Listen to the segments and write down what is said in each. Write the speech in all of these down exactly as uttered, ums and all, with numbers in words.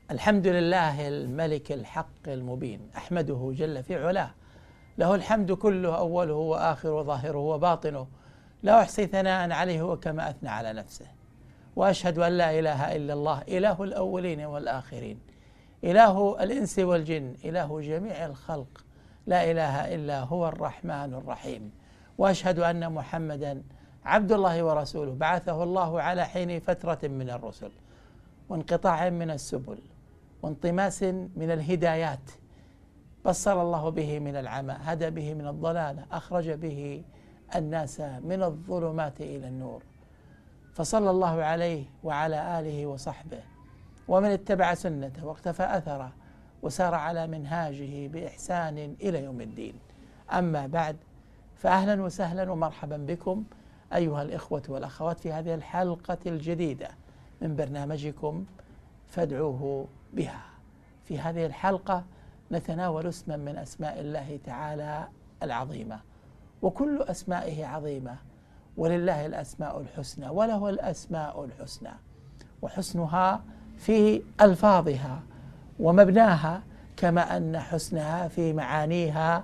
الحمد لله الملك الحق المبين، أحمده جل في علاه، له الحمد كله أوله وآخره وظاهره وباطنه، لا أحصي ثناء عليه وكما أثنى على نفسه. وأشهد أن لا إله إلا الله، إله الأولين والآخرين، إله الإنس والجن، إله جميع الخلق، لا إله إلا هو الرحمن الرحيم. وأشهد أن محمدا عبد الله ورسوله، بعثه الله على حين فترة من الرسل وانقطاع من السبل وانطماس من الهدايات، بصر الله به من العمى، هدى به من الضلالة، أخرج به الناس من الظلمات إلى النور. فصلى الله عليه وعلى آله وصحبه ومن اتبع سنته واقتفى أثره وسار على منهاجه بإحسان إلى يوم الدين. أما بعد، فأهلا وسهلا ومرحبا بكم أيها الإخوة والأخوات في هذه الحلقة الجديدة من برنامجكم فادعوه بها. في هذه الحلقة نتناول اسما من أسماء الله تعالى العظيمة، وكل أسمائه عظيمة، ولله الأسماء الحسنى، وله الأسماء الحسنى، وحسنها في ألفاظها ومبناها، كما أن حسنها في معانيها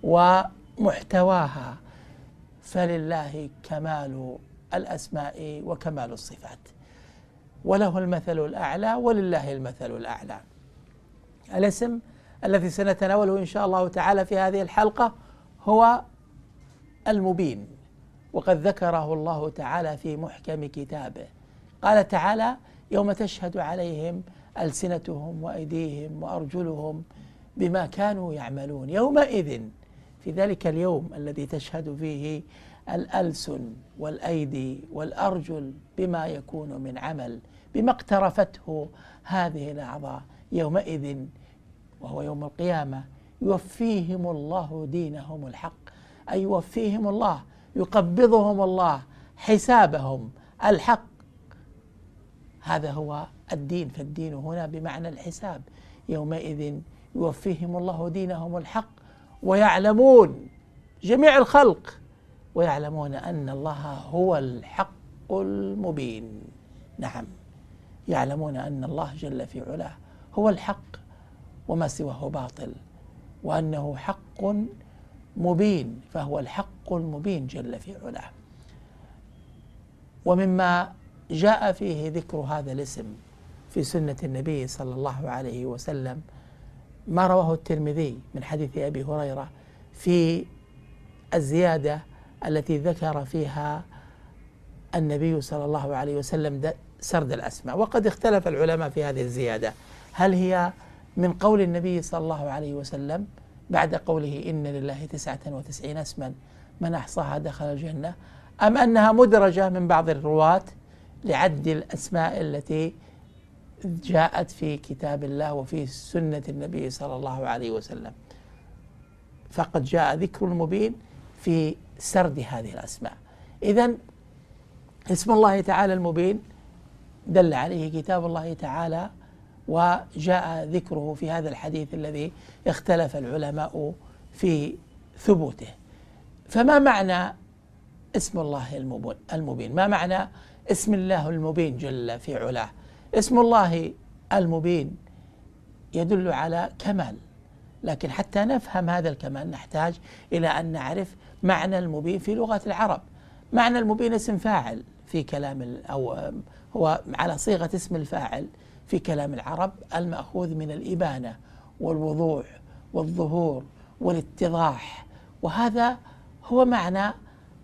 ومحتواها. فلله كمال الأسماء وكمال الصفات، وله المثل الأعلى، ولله المثل الأعلى. الاسم الذي سنتناوله إن شاء الله تعالى في هذه الحلقة هو المبين، وقد ذكره الله تعالى في محكم كتابه. قال تعالى: يوم تشهد عليهم ألسنتهم وأيديهم وأرجلهم بما كانوا يعملون. يومئذ، في ذلك اليوم الذي تشهد فيه الألسن والأيدي والأرجل بما يكون من عمل، بما اقترفته هذه الأعضاء، يومئذ وهو يوم القيامة يوفيهم الله دينهم الحق، أي يوفيهم الله، يقبضهم الله حسابهم الحق. هذا هو الدين، فالدين هنا بمعنى الحساب. يومئذ يوفيهم الله دينهم الحق ويعلمون، جميع الخلق، ويعلمون أن الله هو الحق المبين. نعم، يعلمون أن الله جل في علاه هو الحق وما سواه باطل، وأنه حق مبين، فهو الحق المبين جل في علاه. ومما جاء فيه ذكر هذا الاسم في سنة النبي صلى الله عليه وسلم ما رواه الترمذي من حديث أبي هريرة في الزيادة التي ذكر فيها النبي صلى الله عليه وسلم سرد الأسماء. وقد اختلف العلماء في هذه الزيادة، هل هي من قول النبي صلى الله عليه وسلم بعد قوله إن لله تسعة وتسعين اسما من أحصاها دخل الجنة، أم أنها مدرجة من بعض الرواة لعد الأسماء التي جاءت في كتاب الله وفي سنة النبي صلى الله عليه وسلم. فقد جاء ذكر المبين في سرد هذه الأسماء. إذن اسم الله تعالى المبين دل عليه كتاب الله تعالى، وجاء ذكره في هذا الحديث الذي اختلف العلماء في ثبوته. فما معنى اسم الله المبين؟ ما معنى اسم الله المبين جل في علاه؟ اسم الله المبين يدل على كمال، لكن حتى نفهم هذا الكمال نحتاج إلى أن نعرف معنى المبين في لغة العرب. معنى المبين اسم فاعل في كلام، أو هو على صيغة اسم الفاعل في كلام العرب، المأخوذ من الإبانة والوضوح والظهور والاتضاح، وهذا هو معنى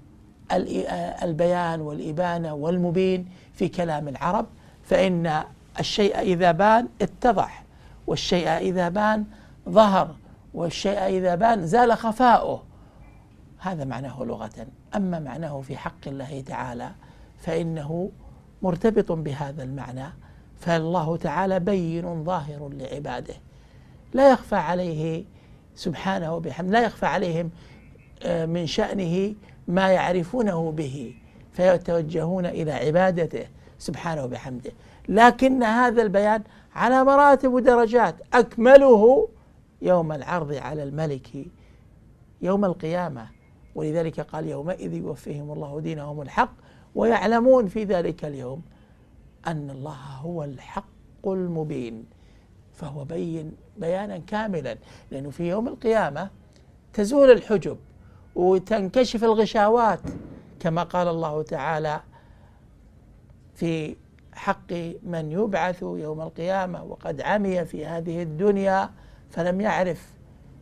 البيان والإبانة والمبين في كلام العرب. فإن الشيء إذا بان اتضح، والشيء إذا بان ظهر، والشيء إذا بان زال خفاؤه. هذا معناه لغة. أما معناه في حق الله تعالى فإنه مرتبط بهذا المعنى، فالله تعالى بين ظاهر لعباده، لا يخفى عليه سبحانه وبحمده، لا يخفى عليهم من شأنه ما يعرفونه به، فيتوجهون إلى عبادته سبحانه وبحمده. لكن هذا البيان على مراتب ودرجات، أكمله يوم العرض على الملك يوم القيامة. ولذلك قال: يومئذ يوفيهم الله دينهم الحق ويعلمون في ذلك اليوم أن الله هو الحق المبين. فهو بين بيانا كاملا، لأنه في يوم القيامة تزول الحجب وتنكشف الغشاوات، كما قال الله تعالى في حق من يبعث يوم القيامة وقد عمي في هذه الدنيا فلم يعرف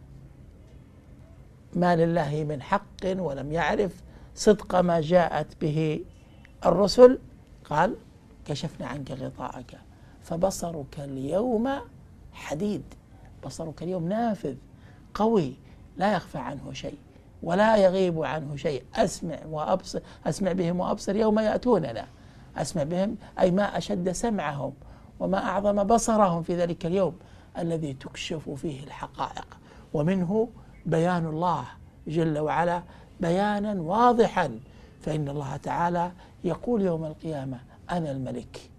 ما لله من حق ولم يعرف صدق ما جاءت به الرسل. قال: كشفنا عنك غطاءك فبصرك اليوم حديد. بصرك اليوم نافذ قوي لا يخفى عنه شيء ولا يغيب عنه شيء. أسمع وأبصر، أسمع بهم وأبصر يوم يأتوننا. أسمع بهم أي ما أشد سمعهم وما أعظم بصرهم في ذلك اليوم الذي تكشف فيه الحقائق، ومنه بيان الله جل وعلا بيانا واضحا. فإن الله تعالى يقول يوم القيامة: أنا الملك،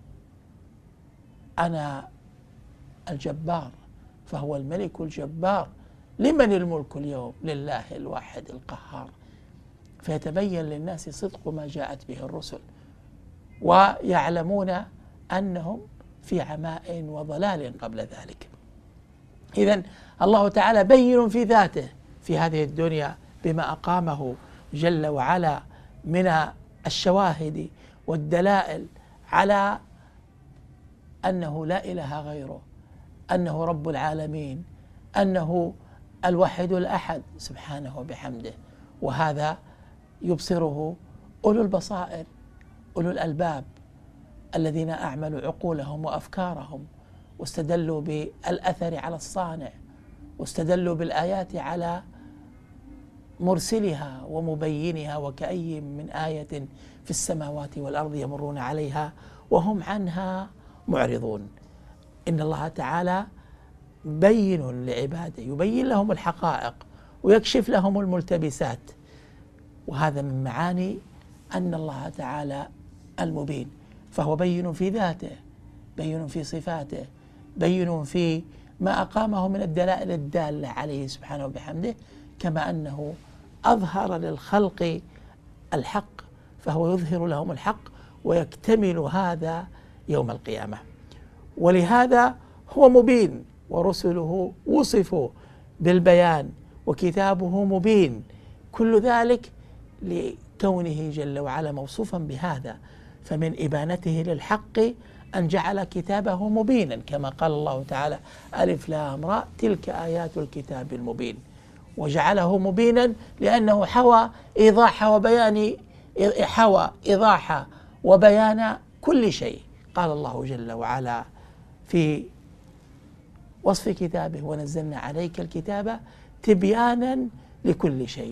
أنا الجبار، فهو الملك الجبار. لمن الملك اليوم؟ لله الواحد القهار. فيتبين للناس صدق ما جاءت به الرسل، ويعلمون أنهم في عماء وضلال قبل ذلك. إذن الله تعالى بين في ذاته في هذه الدنيا بما أقامه جل وعلا من الشواهد والدلائل على أنه لا إله غيره، أنه رب العالمين، أنه الوحيد الأحد سبحانه وبحمده. وهذا يبصره أولو البصائر، أولو الألباب، الذين أعملوا عقولهم وأفكارهم واستدلوا بالأثر على الصانع، واستدلوا بالآيات على مرسلها ومبينها. وكأي من آية في السماوات والأرض يمرون عليها وهم عنها معرضون. إن الله تعالى بين لعباده، يبين لهم الحقائق ويكشف لهم الملتبسات. وهذا من معاني أن الله تعالى المبين، فهو بين في ذاته، بين في صفاته، بين في ما أقامه من الدلائل الدالة عليه سبحانه وبحمده، كما أنه أظهر للخلق الحق فهو يظهر لهم الحق، ويكتمل هذا يوم القيامة. ولهذا هو مبين، ورسله وصفوا بالبيان، وكتابه مبين. كل ذلك لكونه جل وعلا موصوفا بهذا. فمن إبانته للحق أن جعل كتابه مبينا، كما قال الله تعالى: ألف لام راء تلك آيات الكتاب المبين. وجعله مبينا لأنه حوى إيضاح وبيان، حوى إيضاح وبيان كل شيء. قال الله جل وعلا في وصف كتابه: ونزلنا عليك الكتاب تبيانا لكل شيء.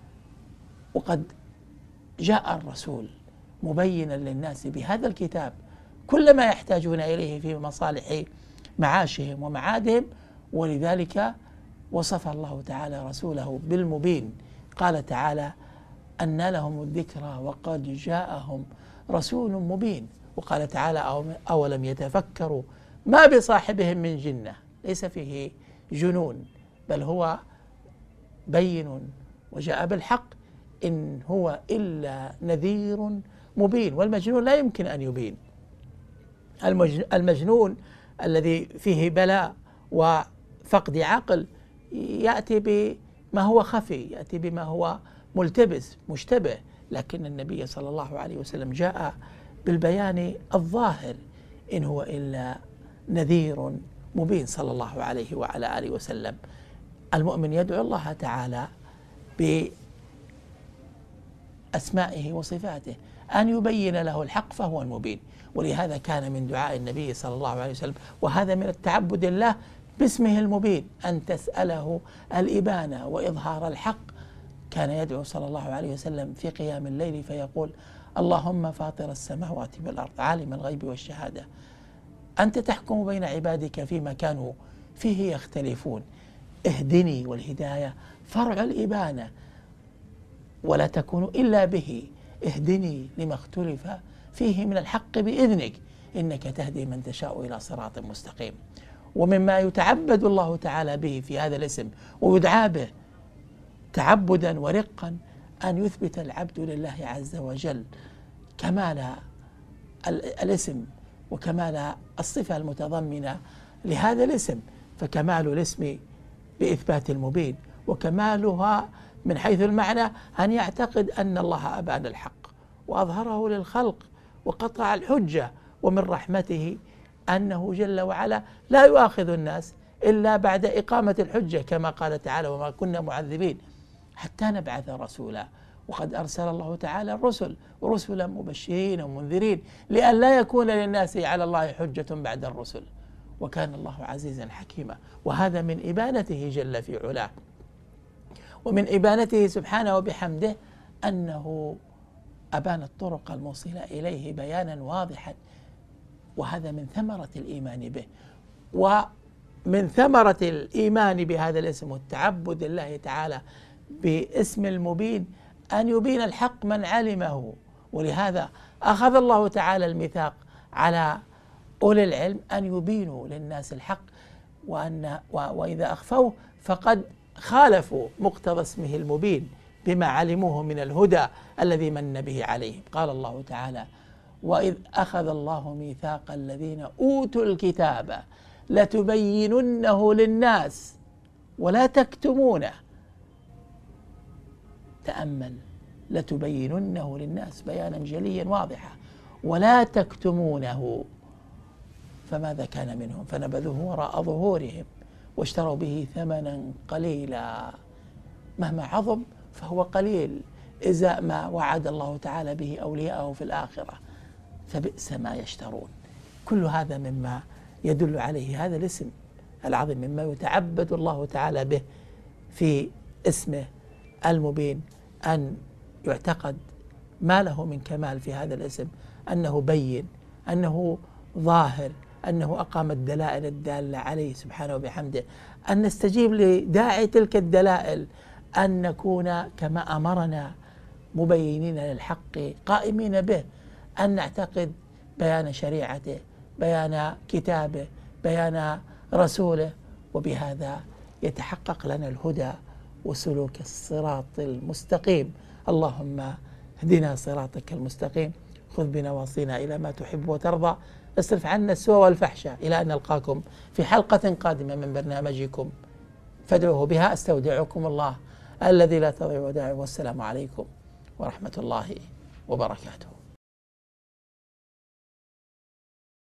وقد جاء الرسول مبينا للناس بهذا الكتاب كل ما يحتاجون إليه في مصالح معاشهم ومعادهم. ولذلك وصف الله تعالى رسوله بالمبين. قال تعالى: أنى لهم الذكرى وقد جاءهم رسول مبين. وقال تعالى: أولم يتفكروا ما بصاحبهم من جنة، ليس فيه جنون بل هو بين وجاء بالحق، إن هو إلا نذير مبين. والمجنون لا يمكن أن يبين. المجنون الذي فيه بلاء وفقد عقل يأتي بما هو خفي، يأتي بما هو ملتبس مشتبه. لكن النبي صلى الله عليه وسلم جاء بالبيان الظاهر، إن هو إلا نذير مبين صلى الله عليه وعلى آله وسلم. المؤمن يدعو الله تعالى بأسمائه وصفاته أن يبين له الحق فهو المبين. ولهذا كان من دعاء النبي صلى الله عليه وسلم، وهذا من التعبد الله باسمه المبين، أن تسأله الإبانة وإظهار الحق. كان يدعو صلى الله عليه وسلم في قيام الليل فيقول: اللهم فاطر السماوات والأرض عالم الغيب والشهادة، أنت تحكم بين عبادك فيما كانوا فيه يختلفون، اهدني. والهداية فرع الإبانة ولا تكون إلا به. اهدني لما اختلف فيه من الحق بإذنك، إنك تهدي من تشاء إلى صراط مستقيم. ومما يتعبد الله تعالى به في هذا الاسم ويدعى به تعبدا ورقا أن يثبت العبد لله عز وجل كمال الاسم وكمال الصفة المتضمنة لهذا الاسم. فكمال الاسم بإثبات المبين، وكمالها من حيث المعنى أن يعتقد أن الله أبان الحق وأظهره للخلق وقطع الحجة، ومن رحمته أنه جل وعلا لا يؤاخذ الناس إلا بعد إقامة الحجة، كما قال تعالى: وما كنا معذبين حتى نبعث رسولا. وقد أرسل الله تعالى الرسل رسلا مبشرين ومنذرين لئلا يكون للناس على الله حجة بعد الرسل، وكان الله عزيزا حكيما. وهذا من إبانته جل في علاه، ومن إبانته سبحانه وبحمده أنه أبان الطرق الموصلة إليه بيانا واضحا، وهذا من ثمرة الإيمان به. ومن ثمرة الإيمان بهذا الاسم والتعبد لله تعالى باسم المبين أن يبين الحق من علمه. ولهذا أخذ الله تعالى الميثاق على أولي العلم أن يبينوا للناس الحق، وأن وإذا أخفوه فقد خالفوا مقتضى اسمه المبين بما علموه من الهدى الذي من به عليهم. قال الله تعالى: وإذ أخذ الله ميثاق الذين أوتوا الكتاب لتبيننه للناس ولا تكتمونه. تأمل: لتبيننه للناس، بيانا جليا واضحا، ولا تكتمونه. فماذا كان منهم؟ فنبذوه وراء ظهورهم واشتروا به ثمنا قليلا. مهما عظم فهو قليل إزاء ما وعد الله تعالى به أولياءه في الآخرة، فبئس ما يشترون. كل هذا مما يدل عليه هذا الاسم العظيم، مما يتعبد الله تعالى به في اسمه المبين، أن يعتقد ما له من كمال في هذا الاسم، أنه بين، أنه ظاهر، أنه أقام الدلائل الدالة عليه سبحانه وبحمده، أن نستجيب لداعي تلك الدلائل، أن نكون كما أمرنا مبينين للحق قائمين به، أن نعتقد بيان شريعته، بيان كتابه، بيان رسوله، وبهذا يتحقق لنا الهدى وسلوك الصراط المستقيم. اللهم اهدنا صراطك المستقيم، خذ بنواصينا إلى ما تحب وترضى، اصرف عنا السوء والفحشاء، إلى أن نلقاكم في حلقة قادمة من برنامجكم فادعوه بها. استودعكم الله الذي لا تضيع ودائعه، والسلام عليكم ورحمة الله وبركاته.